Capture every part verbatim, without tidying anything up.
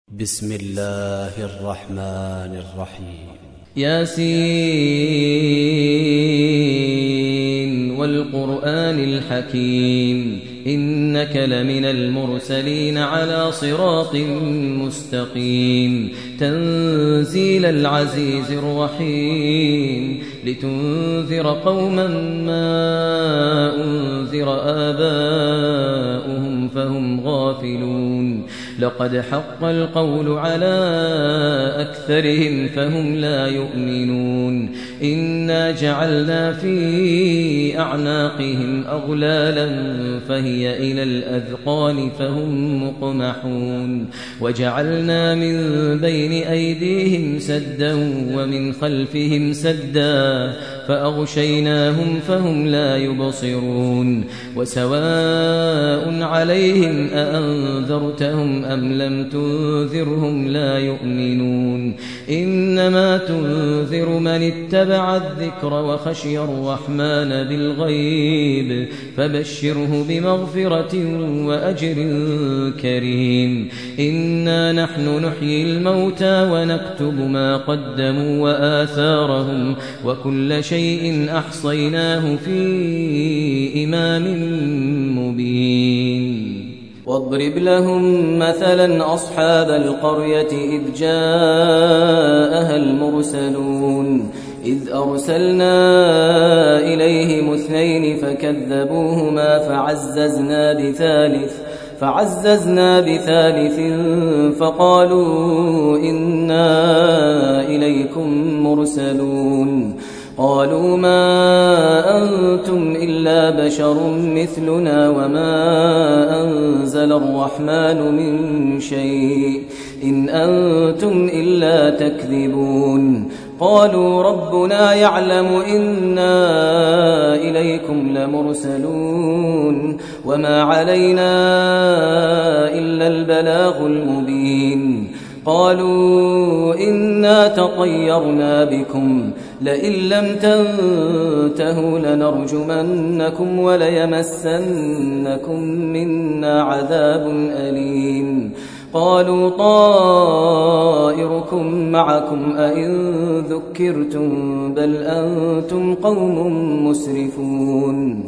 بسم الله الرحمن الرحيم. ياسين والقرآن الحكيم إنك لمن المرسلين على صراط مستقيم تنزيل العزيز الرحيم لتنذر قوما ما أنذر آباؤهم فهم غافلون لقد حق القول على أكثرهم فهم لا يؤمنون إنا جعلنا في أعناقهم أغلالا فهي إلى الأذقان فهم مقمحون وجعلنا من بين أيديهم سدا ومن خلفهم سدا فأغشيناهم فهم لا يبصرون وسواء عليهم أأنذرتهم أم لم تنذرهم لا يؤمنون إنما تنذر من اتبع الذكر وخشي الرحمن بالغيب فبشره بمغفرة وأجر كريم إنا نحن نحيي الموتى ونكتب ما قدموا وآثارهم وكل شيء أحصيناه في إمام مبين واضرب لهم مثلا أصحاب القرية إذ جاءها المرسلون إذ أرسلنا إليهم اثنين فكذبوهما فعززنا بثالث فعززنا بثالث فقالوا إنا إليكم مرسلون قالوا ما أنتم إلا بشر مثلنا وما أنزل الرحمن من شيء إن أنتم إلا تكذبون قالوا ربنا يعلم إنا إليكم لمرسلون وما علينا إلا البلاغ المبين قالوا إنا تطيرنا بكم لئن لم تنتهوا لنرجمنكم وليمسنكم منا عذاب أليم قالوا طائركم معكم أئن ذكرتم بل أنتم قوم مسرفون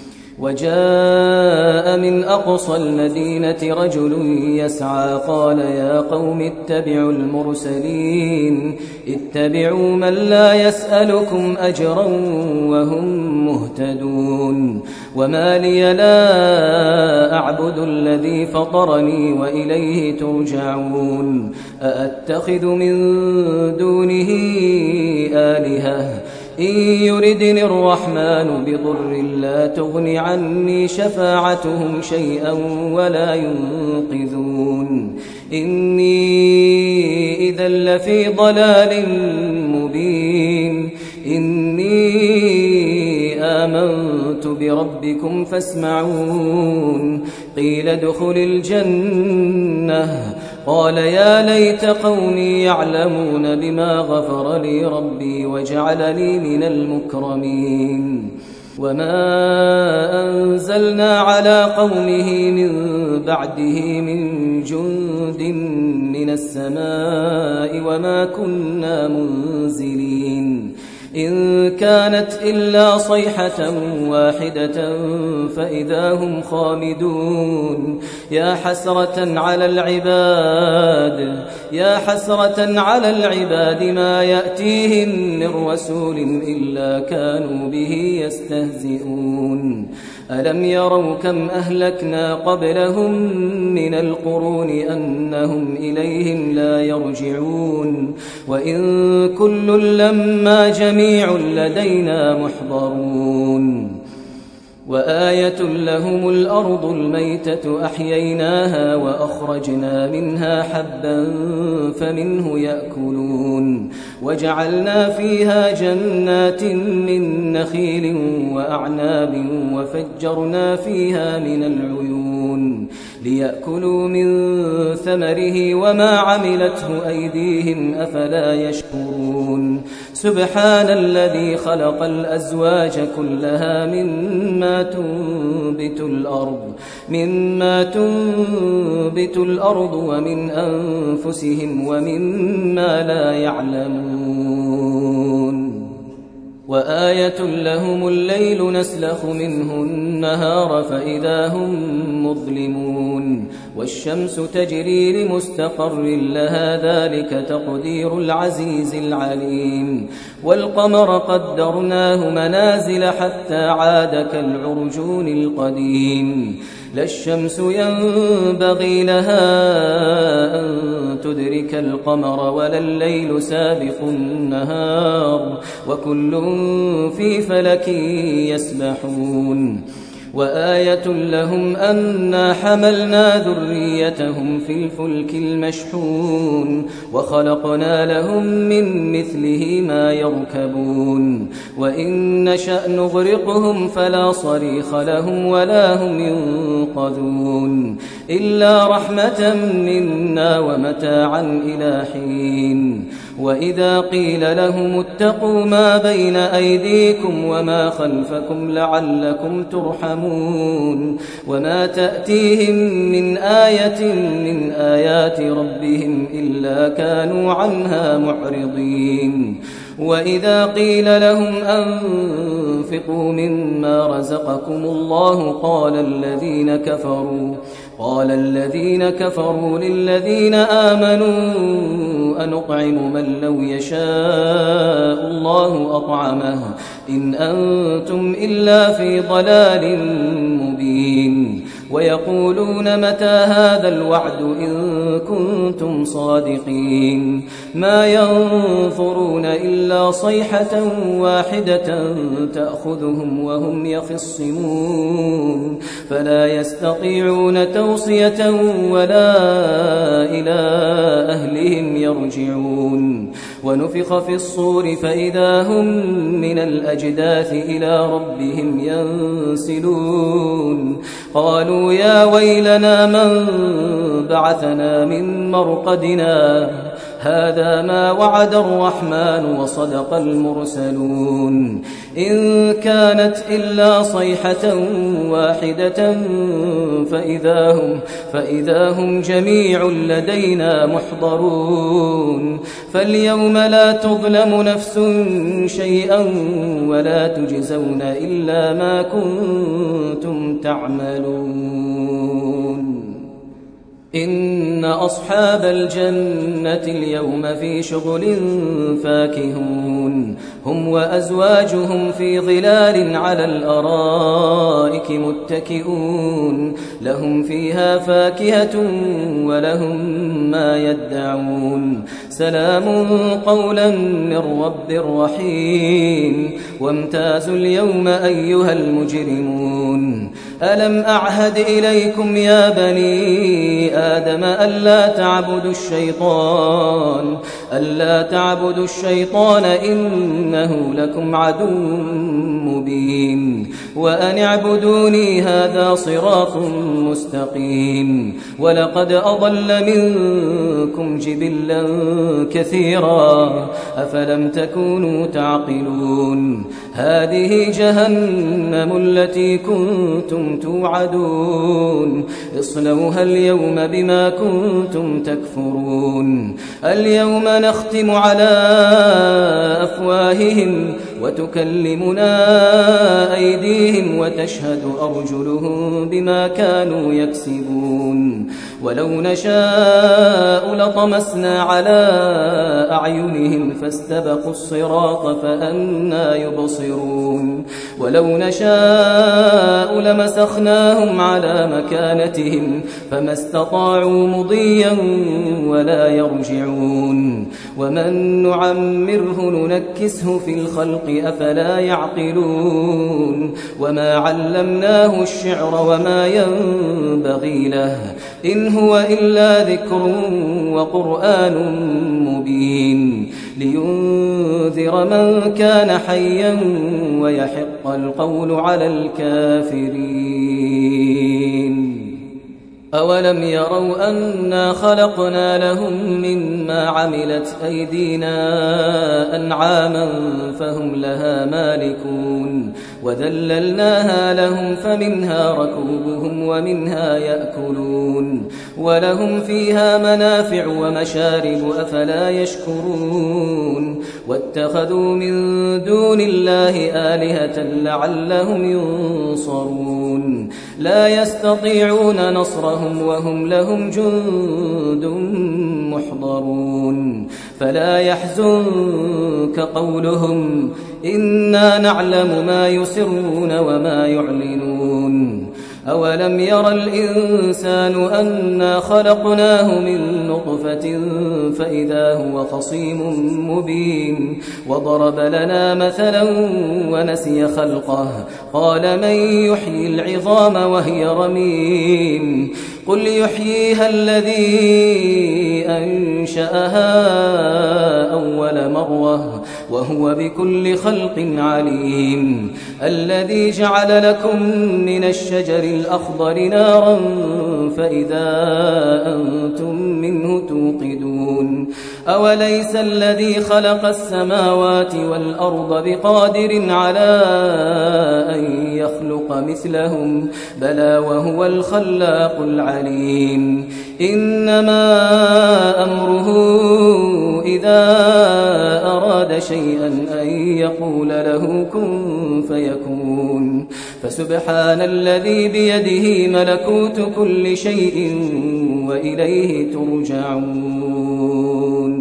وجاء من أقصى المدينة رجل يسعى قال يا قوم اتبعوا المرسلين اتبعوا من لا يسألكم أجرا وهم مهتدون وما لي لا أعبد الذي فطرني وإليه ترجعون أأتخذ من دونه آلهة إن يردني الرحمن بضر لا تغن عني شفاعتهم شيئا ولا ينقذون إني إذا لفي ضلال مبين إني آمنت بربكم فاسمعون قيل ادخل الجنة قال يا ليت قومي يعلمون بما غفر لي ربي وجعلني من المكرمين وما أنزلنا على قومه من بعده من جند من السماء وما كنا منزلين إن كانت إلا صيحة واحدة فإذا هم خامدون يا حسرة على العباد يا حسرة على العباد ما يأتيهم من رسول إلا كانوا به يستهزئون ألم يروا كم أهلكنا قبلهم من القرون أنهم إليهم لا يرجعون وإن كل لما جميع لدينا محضرون وآية لهم الأرض الميتة أحييناها وأخرجنا منها حبا فمنه يأكلون وجعلنا فيها جنات من نخيل وأعناب وفجرنا فيها من العيون ليأكلوا من ثمره وما عملته أيديهم أفلا يشكرون سبحان الذي خلق الأزواج كلها مما تنبت الأرض مما تنبت الأرض ومن أنفسهم ومما لا يعلمون وآية لهم الليل نسلخ منه النهار فإذا هم مظلمون والشمس تجري لمستقر لها ذلك تقدير العزيز العليم والقمر قدرناه منازل حتى عاد كالعرجون القديم لا الشمس ينبغي لها أن تدرك القمر ولا الليل سابق النهار وكل في فلك يسبحون وآية لهم أنا حملنا ذريتهم في الفلك المشحون وخلقنا لهم من مثله ما يركبون وإن نشأ نغرقهم فلا صريخ لهم ولا هم ينقذون إلا رحمة منا ومتاعا إلى حين وإذا قيل لهم اتقوا ما بين أيديكم وما خلفكم لعلكم ترحمون وما تأتيهم من آية من آيات ربهم إلا كانوا عنها معرضين وإذا قيل لهم أنفقوا مما رزقكم الله قال الذين كفروا قال الذين كفروا للذين آمنوا أنطعم من لو يشاء الله أطعمه إن أنتم إلا في ضلال مبين ويقولون متى هذا الوعد إن كنتم صادقين ما ينظرون إلا صيحة واحدة تأخذهم وهم يخصمون فلا يستطيعون توصية ولا إلى أهلهم يرجعون ونفخ في الصور فإذا هم من الأجداث إلى ربهم ينسلون قالوا يا ويلنا من بعثنا من مرقدنا هذا ما وعد الرحمن وصدق المرسلون إن كانت إلا صيحة واحدة فإذا هم, فإذا هم جميع لدينا محضرون فاليوم لا تظلم نفس شيئا ولا تجزون إلا ما كنتم تعملون إن أصحاب الجنة اليوم في شغل فاكهون هم وأزواجهم في ظلال على الأرائك متكئون لهم فيها فاكهة ولهم ما يدعون سلام قولا من رب رحيم وامتازوا اليوم أيها المجرمون ألم أعهد إليكم يا بني آدم ألا تعبدوا الشيطان ألا تعبدوا الشيطان إنه لكم عدو مبين وأن اعبدوني هذا صراط مستقيم ولقد أضل منكم جبلا كثيرا أفلم تكونوا تعقلون هذه جهنم التي كنتم توعدون اصلوها اليوم بما كنتم تكفرون اليوم نختم على أفواههم وتكلمنا أيديهم وتشهد أرجلهم بما كانوا يكسبون ولو نشاء لطمسنا على أعينهم فاستبقوا الصراط فأنى يبصرون ولو نشاء لمسخناهم على مكانتهم فما استطاعوا مضيا ولا يرجعون ومن نعمره ننكسه في الخلق أفلا يعقلون وما علمناه الشعر وما ينبغي له إن هو إلا ذكر وقرآن مبين لينذر من كان حيا ويحق القول على الكافرين أولم يروا أنا خلقنا لهم مما عملت أيدينا أنعاما فهم لها مالكون وذللناها لهم فمنها ركوبهم ومنها يأكلون ولهم فيها منافع ومشارب أفلا يشكرون واتخذوا من دون الله آلهة لعلهم ينصرون لا يستطيعون نصرهم وهم لهم جند محضرون فلا يحزنك قولهم إنا نعلم ما يسرون وما يعلنون أولم ير الإنسان أنا خلقناه من نطفة فإذا هو خصيم مبين وضرب لنا مثلا ونسي خلقه قال من يحيي العظام وهي رميم قل يحييها الذي أنشأها أول مرة وهو بكل خلق عليم الذي جعل لكم من الشجر الأخضر نارا فإذا أنتم منه توقدون أوليس الذي خلق السماوات والأرض بقادر على أن يخلق مثلهم بلى وهو الخلاق العليم إنما أمره إذا أراد شيئا أن يقول له كن فيكون فسبحان الذي بيده ملكوت كل شيء وإليه ترجعون